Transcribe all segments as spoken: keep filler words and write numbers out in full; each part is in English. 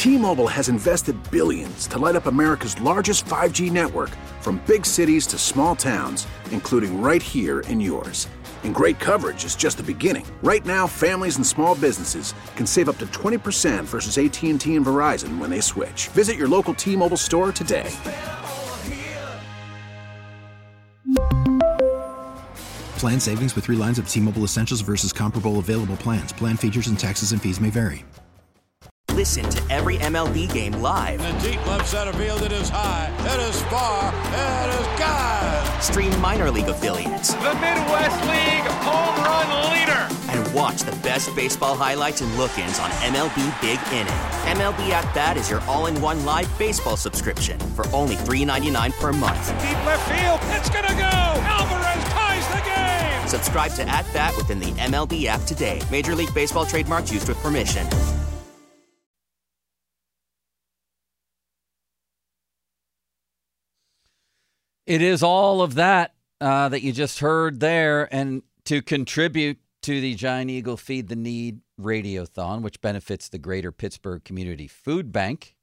T-Mobile has invested billions to light up America's largest five G network, from big cities to small towns, including right here in yours. And great coverage is just the beginning. Right now, families and small businesses can save up to twenty percent versus A T and T and Verizon when they switch. Visit your local T-Mobile store today. Plan savings with three lines of T-Mobile Essentials versus comparable available plans. Plan features and taxes and fees may vary. Listen to every M L B game live. In the deep left center field, it is high, it is far, it is gone. Stream minor league affiliates. The Midwest League home run leader. And watch the best baseball highlights and look-ins on M L B Big Inning. M L B At Bat is your all-in-one live baseball subscription for only three dollars and ninety-nine cents per month. Deep left field, it's gonna go. Alvarez ties the game. Subscribe to At Bat within the M L B app today. Major League Baseball trademarks used with permission. It is all of that uh, that you just heard there. And to contribute to the Giant Eagle Feed the Need Radiothon, which benefits the Greater Pittsburgh Community Food Bank,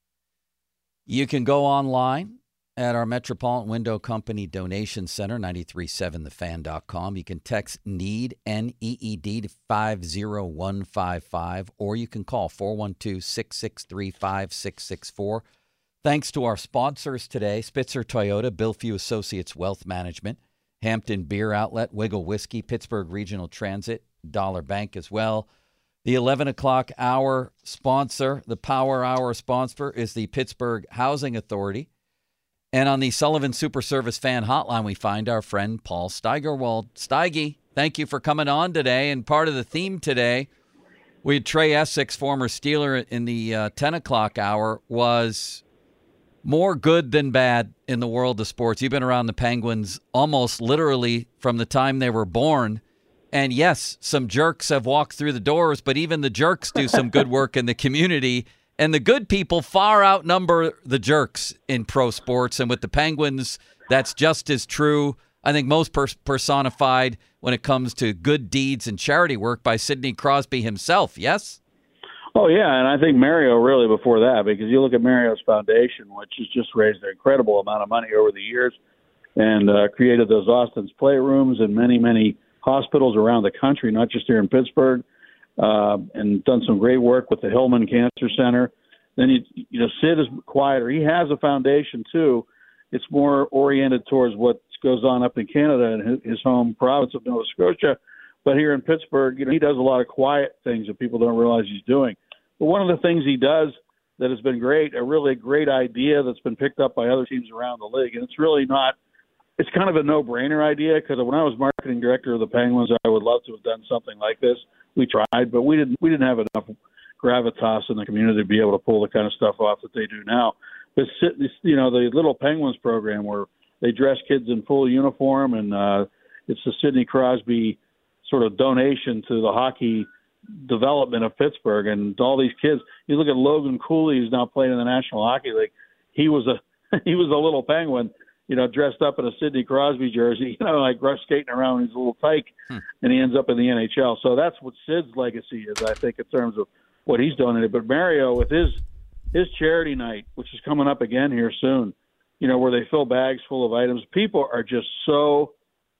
you can go online at our Metropolitan Window Company Donation Center, nine three seven the fan dot com. You can text NEED, N E E D, to five zero one five five, or you can call four one two, six six three, five six six four. Thanks to our sponsors today, Spitzer Toyota, Billview Associates Wealth Management, Hampton Beer Outlet, Wiggle Whiskey, Pittsburgh Regional Transit, Dollar Bank as well. The eleven o'clock hour sponsor, the Power Hour sponsor, is the Pittsburgh Housing Authority. And on the Sullivan Super Service Fan Hotline, we find our friend Paul Steigerwald. Steige, thank you for coming on today. And part of the theme today, we had Trey Essex, former Steeler, in the uh, ten o'clock hour, was more good than bad in the world of sports. You've been around the Penguins almost literally from the time they were born. And yes, some jerks have walked through the doors, but even the jerks do some good work in the community. And the good people far outnumber the jerks in pro sports. And with the Penguins, that's just as true. I think most pers- personified when it comes to good deeds and charity work by Sidney Crosby himself. Yes? Oh, yeah, and I think Mario really before that, because you look at Mario's foundation, which has just raised an incredible amount of money over the years and uh, created those Austin's Playrooms and many, many hospitals around the country, not just here in Pittsburgh, uh, and done some great work with the Hillman Cancer Center. Then, you, you know, Sid is quieter. He has a foundation, too. It's more oriented towards what goes on up in Canada and his home province of Nova Scotia. But here in Pittsburgh, you know, he does a lot of quiet things that people don't realize he's doing. But one of the things he does that has been great, a really great idea that's been picked up by other teams around the league, and it's really not – it's kind of a no-brainer idea, because when I was marketing director of the Penguins, I would love to have done something like this. We tried, but we didn't we didn't have enough gravitas in the community to be able to pull the kind of stuff off that they do now. But, you know, the Little Penguins program where they dress kids in full uniform, and uh, it's the Sidney Crosby – sort of donation to the hockey development of Pittsburgh, and all these kids. You look at Logan Cooley, who's now playing in the National Hockey League. He was a he was a little Penguin, you know, dressed up in a Sidney Crosby jersey, you know, like rush skating around his little tyke, hmm. and he ends up in the N H L. So that's what Sid's legacy is, I think, in terms of what he's donated. But Mario, with his his charity night, which is coming up again here soon, you know, where they fill bags full of items, people are just so.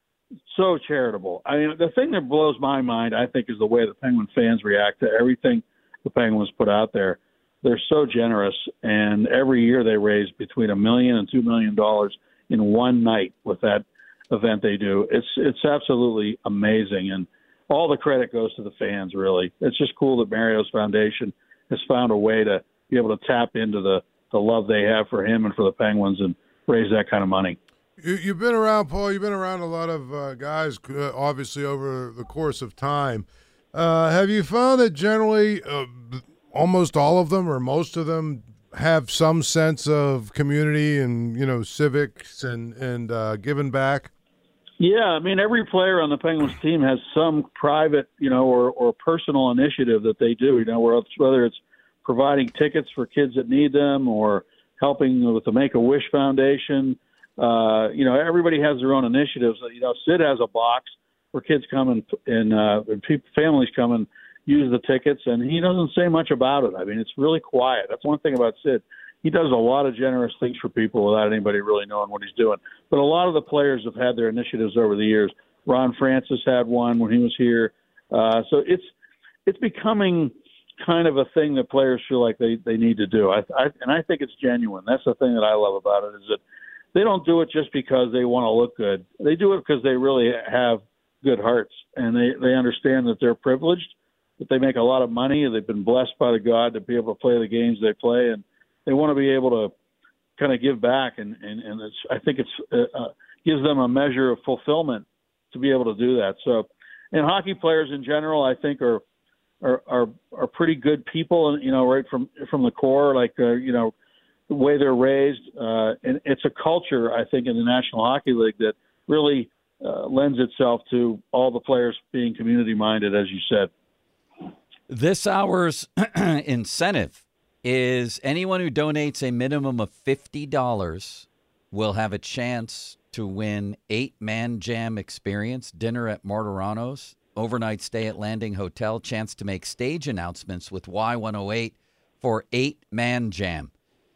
So charitable. I mean, the thing that blows my mind, I think, is the way the Penguin fans react to everything the Penguins put out there. They're so generous, and every year they raise between a million and two million dollars in one night with that event they do. It's it's absolutely amazing, and all the credit goes to the fans. Really, it's just cool that Mario's Foundation has found a way to be able to tap into the the love they have for him and for the Penguins and raise that kind of money. You, you've been around, Paul. You've been around a lot of uh, guys, uh, obviously, over the course of time. Uh, have you found that generally uh, almost all of them or most of them have some sense of community and, you know, civics and, and uh, giving back? Yeah, I mean, every player on the Penguins team has some private, you know, or, or personal initiative that they do, you know, whether it's providing tickets for kids that need them or helping with the Make-A-Wish Foundation. Uh, you know, everybody has their own initiatives. You know, Sid has a box where kids come and, and, uh, and people, families come and use the tickets, and he doesn't say much about it. I mean, it's really quiet. That's one thing about Sid. He does a lot of generous things for people without anybody really knowing what he's doing. But a lot of the players have had their initiatives over the years. Ron Francis had one when he was here. Uh, so it's it's becoming kind of a thing that players feel like they, they need to do. I, I, and I think it's genuine. That's the thing that I love about it, is that they don't do it just because they want to look good. They do it because they really have good hearts, and they, they understand that they're privileged, that they make a lot of money, and they've been blessed by the God to be able to play the games they play, and they want to be able to kind of give back, and, and, and it's, I think it's uh, uh, gives them a measure of fulfillment to be able to do that. So, and hockey players in general, I think, are are are, are pretty good people, and you know, right from from the core, like uh, you know, the way they're raised, uh, and it's a culture, I think, in the National Hockey League that really uh, lends itself to all the players being community minded, as you said. This hour's incentive is anyone who donates a minimum of fifty dollars will have a chance to win eight-man jam experience, dinner at Martorano's, overnight stay at Landing Hotel, chance to make stage announcements with Y one oh eight for eight-man jam.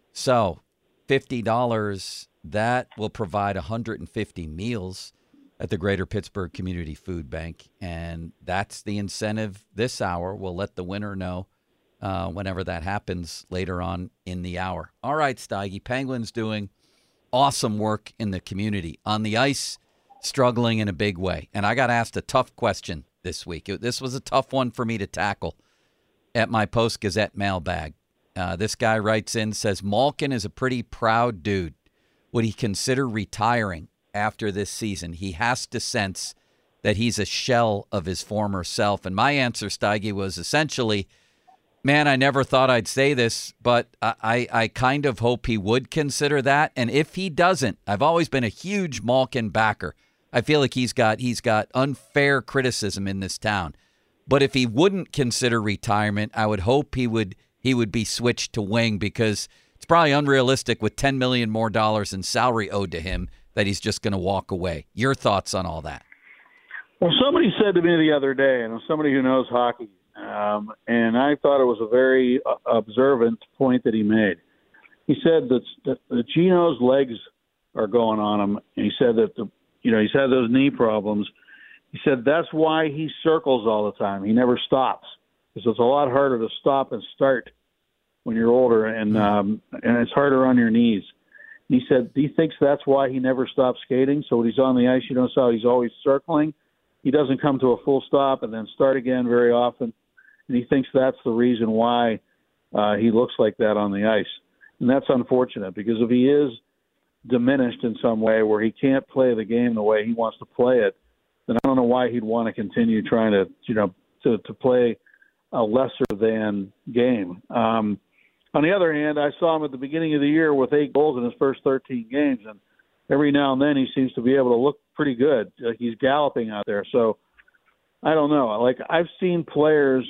So fifty dollars, that will provide one hundred fifty meals at the Greater Pittsburgh Community Food Bank, and that's the incentive this hour. We'll let the winner know Uh, whenever that happens later on in the hour. All right, Steige, Penguins doing awesome work in the community. On the ice, struggling in a big way. And I got asked a tough question this week. It, this was a tough one for me to tackle at my Post-Gazette mailbag. Uh, this guy writes in, says, Malkin is a pretty proud dude. Would he consider retiring after this season? He has to sense that he's a shell of his former self. And my answer, Steige, was essentially, man, I never thought I'd say this, but I, I kind of hope he would consider that. And if he doesn't, I've always been a huge Malkin backer. I feel like he's got he's got unfair criticism in this town. But if he wouldn't consider retirement, I would hope he would he would be switched to wing, because it's probably unrealistic with ten million dollars more dollars in salary owed to him that he's just going to walk away. Your thoughts on all that? Well, somebody said to me the other day, and somebody who knows hockey, Um, and I thought it was a very uh, observant point that he made. He said that, that, that Gino's legs are going on him, and he said that the, you know, he's had those knee problems. He said that's why he circles all the time. He never stops, because it's a lot harder to stop and start when you're older, and um, and it's harder on your knees. He said he thinks that's why he never stops skating. So when he's on the ice, you notice how he's always circling. He doesn't come to a full stop and then start again very often. And he thinks that's the reason why uh, he looks like that on the ice. And that's unfortunate, because if he is diminished in some way where he can't play the game the way he wants to play it, then I don't know why he'd want to continue trying to, you know, to, to play a lesser than game. Um, on the other hand, I saw him at the beginning of the year with eight goals in his first thirteen games, and every now and then he seems to be able to look pretty good. Like he's galloping out there. So I don't know. Like I've seen players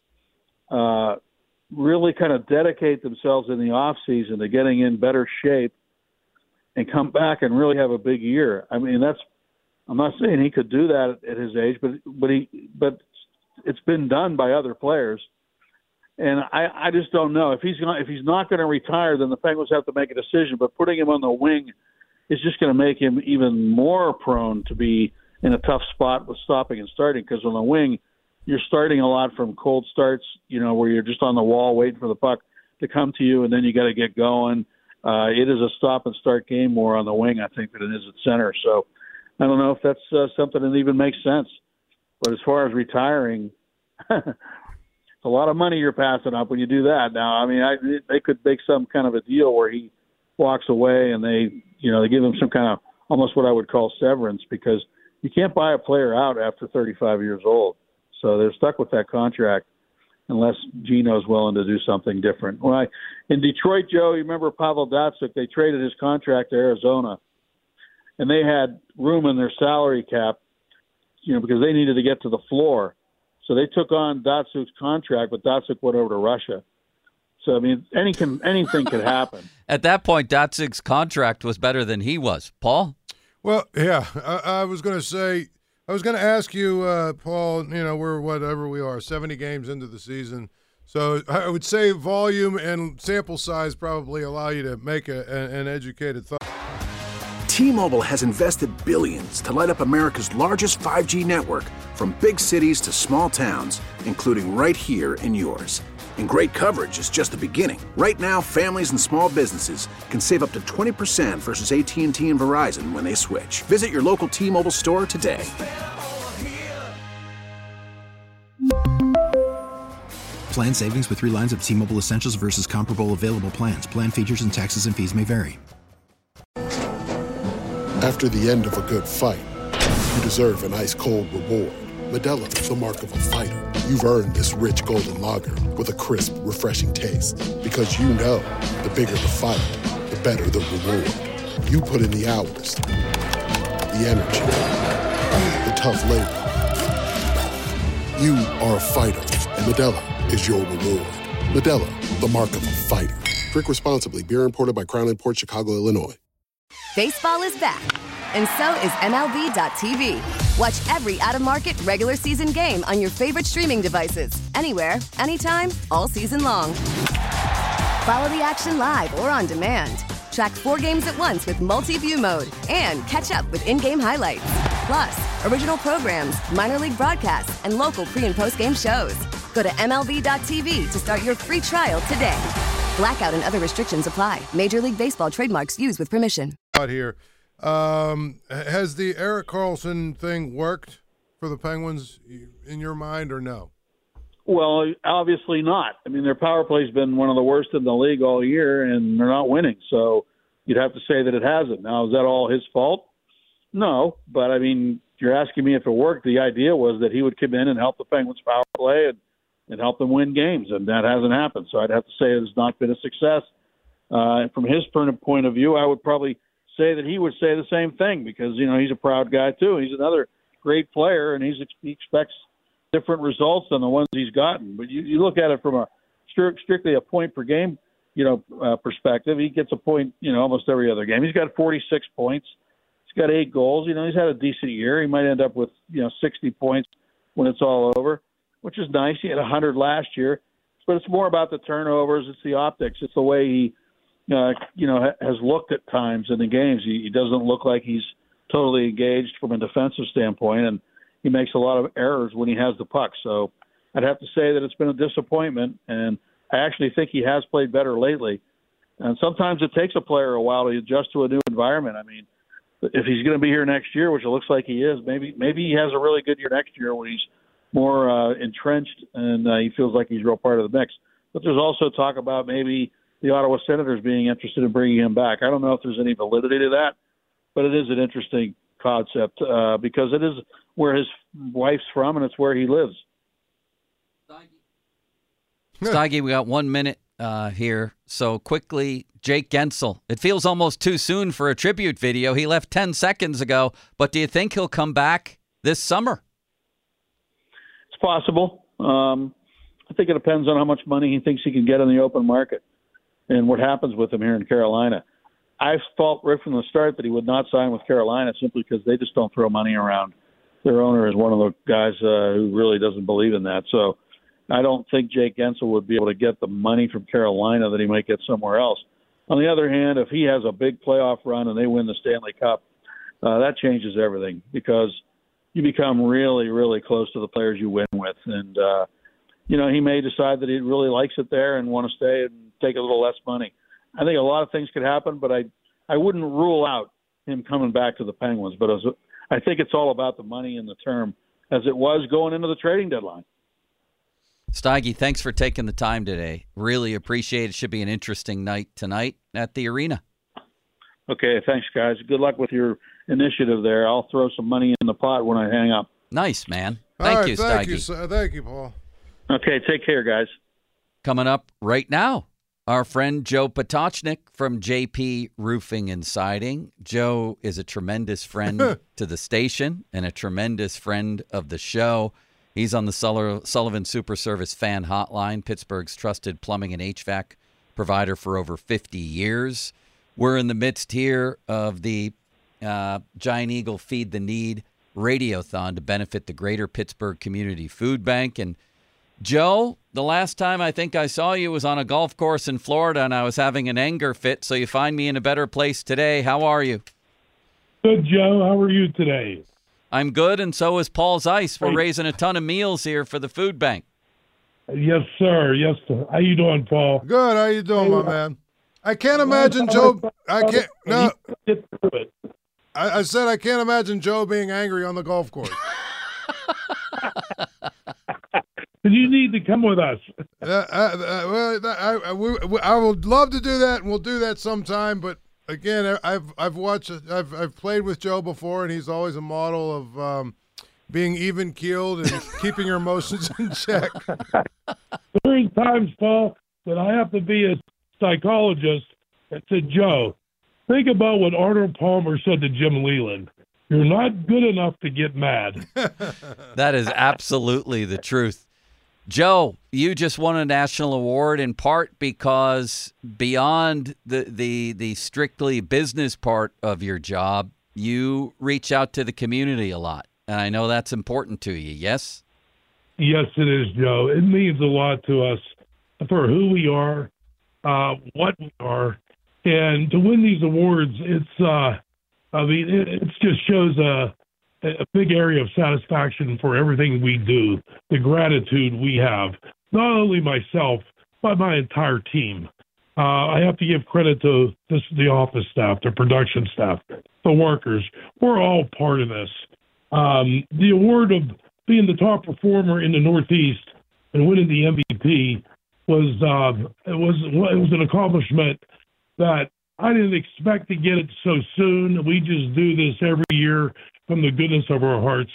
Uh, really kind of dedicate themselves in the off season to getting in better shape and come back and really have a big year. I mean, that's, I'm not saying he could do that at his age, but, but he, but it's been done by other players. And I, I just don't know if he's not, if he's not going to retire, then the Penguins have to make a decision, but putting him on the wing is just going to make him even more prone to be in a tough spot with stopping and starting. Cause on the wing, you're starting a lot from cold starts, you know, where you're just on the wall waiting for the puck to come to you, and then you got to get going. Uh, it is a stop and start game more on the wing, I think, than it is at center. So I don't know if that's uh, something that even makes sense. But as far as retiring, it's a lot of money you're passing up when you do that. Now, I mean, I, they could make some kind of a deal where he walks away and they, you know, they give him some kind of almost what I would call severance, because you can't buy a player out after thirty-five years old. So they're stuck with that contract unless Gino's willing to do something different. When I, in Detroit, Joe, you remember Pavel Datsyuk, they traded his contract to Arizona, and they had room in their salary cap, you know, because they needed to get to the floor. So they took on Datsuk's contract, but Datsyuk went over to Russia. So, I mean, any can, anything could happen. At that point, Datsuk's contract was better than he was. Paul? Well, yeah, I, I was going to say, I was going to ask you, uh, Paul, you know, we're whatever we are, seventy games into the season. So I would say volume and sample size probably allow you to make a, an educated thought. T-Mobile has invested billions to light up America's largest five G network, from big cities to small towns, including right here in yours. And great coverage is just the beginning. Right now, families and small businesses can save up to twenty percent versus A T and T and Verizon when they switch. Visit your local T-Mobile store today. Plan savings with three lines of T-Mobile Essentials versus comparable available plans. Plan features and taxes and fees may vary. After the end of a good fight, you deserve an ice-cold reward. Modelo is the mark of a fighter. You've earned this rich golden lager with a crisp, refreshing taste. Because you know, the bigger the fight, the better the reward. You put in the hours, the energy, the tough labor. You are a fighter, and Modelo is your reward. Modelo, the mark of a fighter. Drink responsibly. Beer imported by Crown Imports, Chicago, Illinois. Baseball is back, and so is M L B dot T V. Watch every out-of-market regular season game on your favorite streaming devices, anywhere, anytime, all season long. Follow the action live or on demand. Track four games at once with multi-view mode and catch up with in-game highlights. Plus, original programs, minor league broadcasts, and local pre- and post-game shows. Go to M L B dot T V to start your free trial today. Blackout and other restrictions apply. Major League Baseball trademarks used with permission. Here, um, has the Erik Karlsson thing worked for the Penguins in your mind, or no? Well, obviously not. I mean, their power play's been one of the worst in the league all year, and they're not winning. So you'd have to say that it hasn't. Now, is that all his fault? No, but I mean, you're asking me if it worked. The idea was that he would come in and help the Penguins power play and, and help them win games, and that hasn't happened. So I'd have to say it has not been a success. Uh, from his point of view, I would probably say that he would say the same thing, because, you know, he's a proud guy too. He's another great player, and he's, he expects different results than the ones he's gotten. But you, you look at it from a strictly a point per game, you know, uh, perspective. He gets a point, you know, almost every other game. He's got forty-six points. He's got eight goals. You know, he's had a decent year. He might end up with, you know, sixty points when it's all over, which is nice. He had one hundred last year, but it's more about the turnovers. It's the optics. It's the way he, Uh, you know, ha- has looked at times in the games. He, he doesn't look like he's totally engaged from a defensive standpoint, and he makes a lot of errors when he has the puck. So I'd have to say that it's been a disappointment, and I actually think he has played better lately. And sometimes it takes a player a while to adjust to a new environment. I mean, if he's going to be here next year, which it looks like he is, maybe maybe he has a really good year next year when he's more uh, entrenched and uh, he feels like he's a real part of the mix. But there's also talk about maybe the Ottawa Senators being interested in bringing him back. I don't know if there's any validity to that, but it is an interesting concept uh, because it is where his wife's from and it's where he lives. Steige, we got one minute uh, here. So quickly, Jake Gensel. It feels almost too soon for a tribute video. He left ten seconds ago, but do you think he'll come back this summer? It's possible. Um, I think it depends on how much money he thinks he can get in the open market and what happens with him here in Carolina. I've felt right from the start that he would not sign with Carolina simply because they just don't throw money around. Their owner is one of the guys uh, who really doesn't believe in that. So I don't think Jake Gensel would be able to get the money from Carolina that he might get somewhere else. On the other hand, if he has a big playoff run and they win the Stanley Cup, uh, that changes everything because you become really, really close to the players you win with. And, uh, you know, he may decide that he really likes it there and want to stay and take a little less money. I think a lot of things could happen, but I I wouldn't rule out him coming back to the Penguins. But as, I think it's all about the money and the term, as it was going into the trading deadline. Steige, thanks for taking the time today. Really appreciate it. Should be an interesting night tonight at the arena. Okay, thanks, guys. Good luck with your initiative there. I'll throw some money in the pot when I hang up. Nice, man. All Thank right, you, thank Steige. you, thank you, Paul. Okay, take care, guys. Coming up right now, our friend Joe Potochnik from J P Roofing and Siding. Joe is a tremendous friend to the station and a tremendous friend of the show. He's on the Sullivan Super Service Fan Hotline, Pittsburgh's trusted plumbing and H V A C provider for over fifty years. We're in the midst here of the uh, Giant Eagle Feed the Need Radiothon to benefit the Greater Pittsburgh Community Food Bank. And Joe, the last time I think I saw you was on a golf course in Florida, and I was having an anger fit, so you find me in a better place today. How are you? Good, Joe. How are you today? I'm good, and so is Paul Zeiss. We're raising a ton of meals here for the food bank. Yes, sir. Yes, sir. How you doing, Paul? Good. How you doing, my man? I can't imagine Joe. I can't. No. I, I said I can't imagine Joe being angry on the golf course. You need to come with us. uh, uh, well, I, I, we, I would love to do that, and we'll do that sometime. But again, I've I've watched, I've I've played with Joe before, and he's always a model of um, being even keeled and keeping your emotions in check. There's times, Paul, that I have to be a psychologist and say, Joe, think about what Arnold Palmer said to Jim Leland. You're not good enough to get mad. That is absolutely the truth. Joe, you just won a national award in part because beyond the, the, the strictly business part of your job, you reach out to the community a lot. And I know that's important to you, yes? Yes, it is, Joe. It means a lot to us for who we are, uh, what we are. And to win these awards, it's, uh, I mean, it, it just shows a, a big area of satisfaction for everything we do, the gratitude we have, not only myself, but my entire team. Uh, I have to give credit to this, the office staff, the production staff, the workers. We're all part of this. Um, the award of being the top performer in the Northeast and winning the M V P was uh, it was it was an accomplishment that I didn't expect to get it so soon. We just do this every year from the goodness of our hearts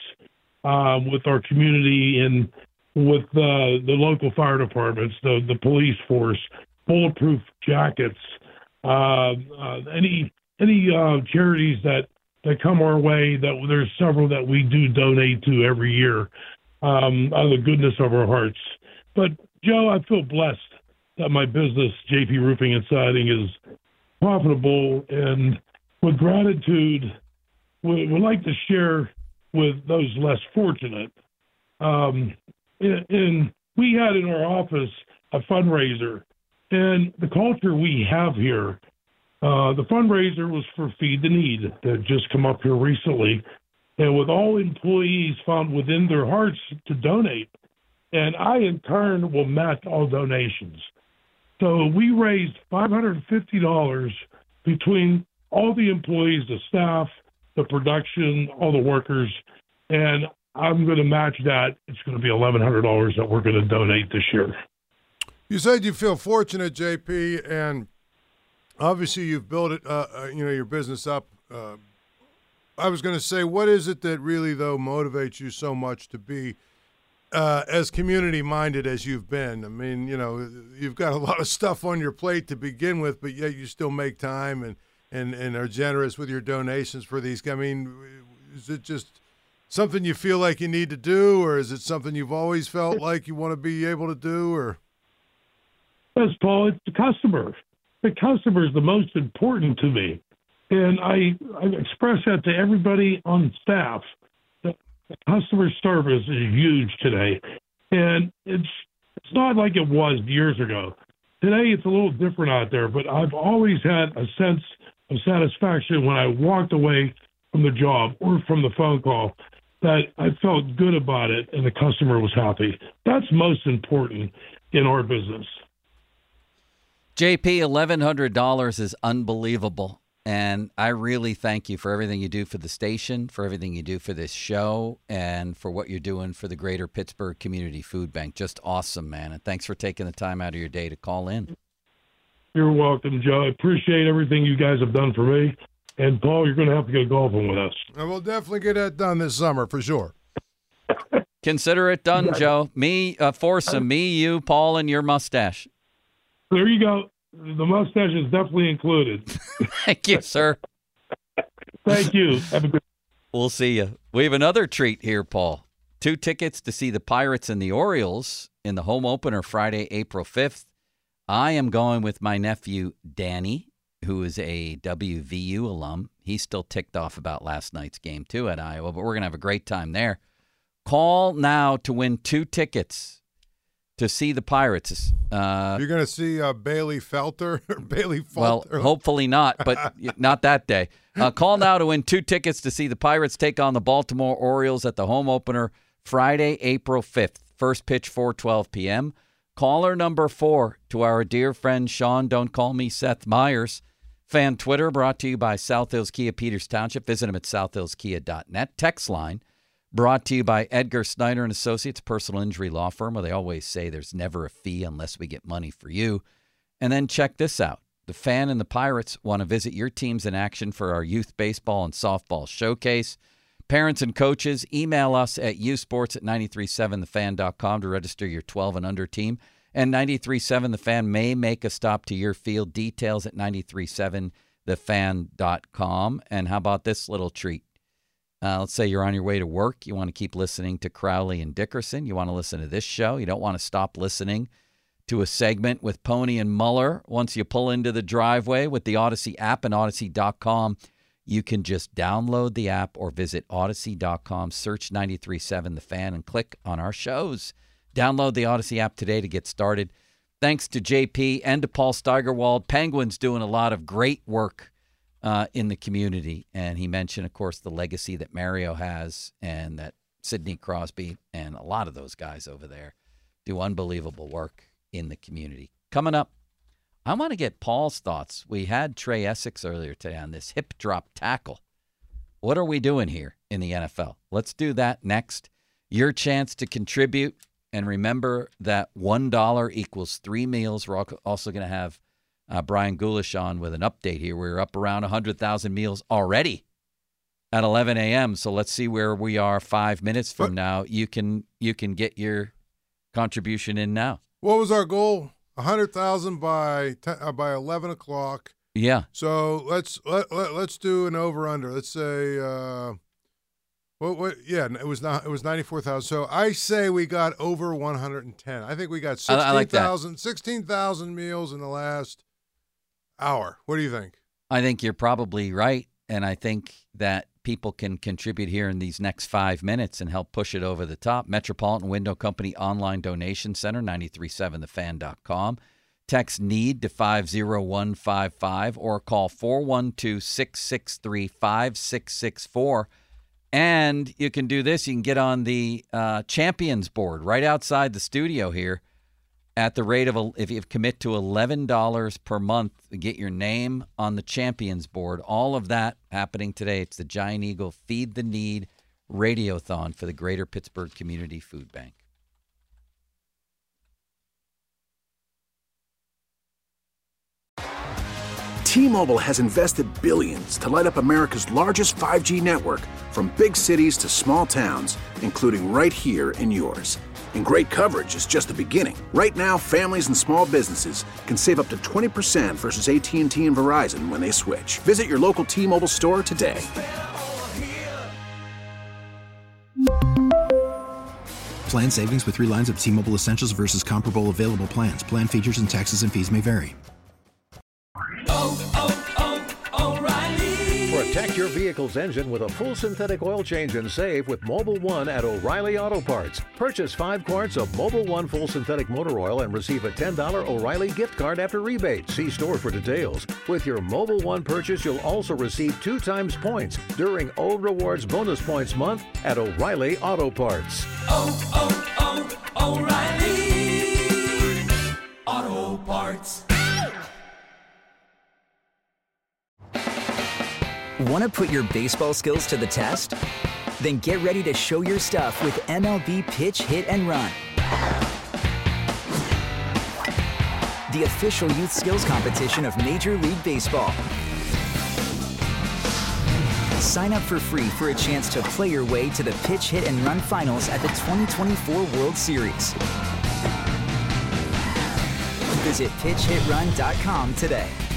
um, with our community and with uh, the local fire departments, the the police force, bulletproof jackets, uh, uh, any any uh, charities that. that come our way, that there's several that we do donate to every year um, out of the goodness of our hearts. But, Joe, I feel blessed that my business, J P Roofing and Siding, is profitable. And with gratitude, we would like to share with those less fortunate. Um, and, and we had in our office a fundraiser. And the culture we have here, Uh, the fundraiser was for Feed the Need that just come up here recently, and with all employees found within their hearts to donate. And I, in turn, will match all donations. So we raised five hundred fifty dollars between all the employees, the staff, the production, all the workers, and I'm going to match that. It's going to be eleven hundred dollars that we're going to donate this year. You said you feel fortunate, J P, and obviously, you've built it, uh, uh, you know, your business up. Uh, I was going to say, what is it that really, though, motivates you so much to be uh, as community-minded as you've been? I mean, you know, you've got a lot of stuff on your plate to begin with, but yet you still make time and, and, and are generous with your donations for these. I mean, is it just something you feel like you need to do, or is it something you've always felt like you want to be able to do? Or Yes, Paul, it's the customer. The customer is the most important to me. And I, I express that to everybody on staff. The, the customer service is huge today. And it's it's not like it was years ago. Today it's a little different out there, but I've always had a sense of satisfaction when I walked away from the job or from the phone call that I felt good about it and the customer was happy. That's most important in our business. J P, eleven hundred dollars is unbelievable, and I really thank you for everything you do for the station, for everything you do for this show, and for what you're doing for the Greater Pittsburgh Community Food Bank. Just awesome, man, and thanks for taking the time out of your day to call in. You're welcome, Joe. I appreciate everything you guys have done for me, and Paul, you're going to have to go golfing with us. And we'll definitely get that done this summer for sure. Consider it done, Joe. Me, uh, foursome, me, you, Paul, and your mustache. There you go. The mustache is definitely included. Thank you, sir. Thank you. Have a good. We'll see you. We have another treat here, Paul. Two tickets to see the Pirates and the Orioles in the home opener Friday, April fifth. I am going with my nephew, Danny, who is a W V U alum. He's still ticked off about last night's game, too, at Iowa, but we're going to have a great time there. Call now to win two tickets to see the Pirates. Uh, You're going to see uh, Bailey Felter? Bailey Felter? Well, hopefully not, but not that day. Uh, call now to win two tickets to see the Pirates take on the Baltimore Orioles at the home opener Friday, April fifth. First pitch, four twelve p.m. Caller number four to our dear friend Sean, don't call me Seth Meyers. Fan Twitter brought to you by South Hills Kia Peters Township. Visit him at south hills kia dot net. Text line brought to you by Edgar Snyder and Associates, personal injury law firm, where they always say there's never a fee unless we get money for you. And then check this out. The Fan and the Pirates want to visit your teams in action for our youth baseball and softball showcase. Parents and coaches, email us at u sports at nine three seven the fan dot com to register your twelve and under team. And nine three seven The Fan may make a stop to your field. Details at nine three seven the fan dot com. And how about this little treat? Uh, let's say you're on your way to work. You want to keep listening to Crowley and Dickerson. You want to listen to this show. You don't want to stop listening to a segment with Pony and Muller. Once you pull into the driveway with the Odyssey app and Odyssey dot com, you can just download the app or visit Odyssey dot com, search nine three seven The Fan, and click on our shows. Download the Odyssey app today to get started. Thanks to J P and to Paul Steigerwald. Penguin's doing a lot of great work uh, in the community. And he mentioned, of course, the legacy that Mario has and that Sidney Crosby and a lot of those guys over there do unbelievable work in the community. Coming up, I want to get Paul's thoughts. We had Trey Essex earlier today on this hip drop tackle. What are we doing here in the N F L? Let's do that next. Your chance to contribute. And remember that one dollar equals three meals. We're also going to have uh, Brian Gulish on with an update here. We're up around one hundred thousand meals already at eleven a.m. So let's see where we are five minutes from but, now. You can you can get your contribution in now. What was our goal? one hundred thousand by ten, uh, by eleven o'clock. Yeah. So let's let, let, let's do an over-under. Let's say uh, – Well, what, yeah, it was not. It was ninety-four thousand. So I say we got over one hundred ten. I think we got sixteen thousand like sixteen thousand meals in the last hour. What do you think? I think you're probably right, and I think that people can contribute here in these next five minutes and help push it over the top. Metropolitan Window Company Online Donation Center, nine three seven the fan dot com. Text NEED to five zero one five five or call four one two, six six three, five six six four. And you can do this. You can get on the uh, Champions board right outside the studio here at the rate of, a, if you commit to eleven dollars per month, get your name on the Champions board. All of that happening today. It's the Giant Eagle Feed the Need Radiothon for the Greater Pittsburgh Community Food Bank. T-Mobile has invested billions to light up America's largest five G network, from big cities to small towns, including right here in yours. And great coverage is just the beginning. Right now, families and small businesses can save up to twenty percent versus A T and T and Verizon when they switch. Visit your local T-Mobile store today. Plan savings with three lines of T-Mobile Essentials versus comparable available plans. Plan features and taxes and fees may vary. Oh, oh, oh, O'Reilly. Protect your vehicle's engine with a full synthetic oil change and save with Mobil one at O'Reilly Auto Parts. Purchase five quarts of Mobil one full synthetic motor oil and receive a ten dollars O'Reilly gift card after rebate. See store for details. With your Mobil one purchase, you'll also receive two times points during O Rewards Bonus Points Month at O'Reilly Auto Parts. Oh, oh, oh, O'Reilly Auto Parts. Want to put your baseball skills to the test? Then get ready to show your stuff with M L B Pitch, Hit, and Run. The official youth skills competition of Major League Baseball. Sign up for free for a chance to play your way to the Pitch, Hit, and Run finals at the twenty twenty-four World Series. Visit pitch hit run dot com today.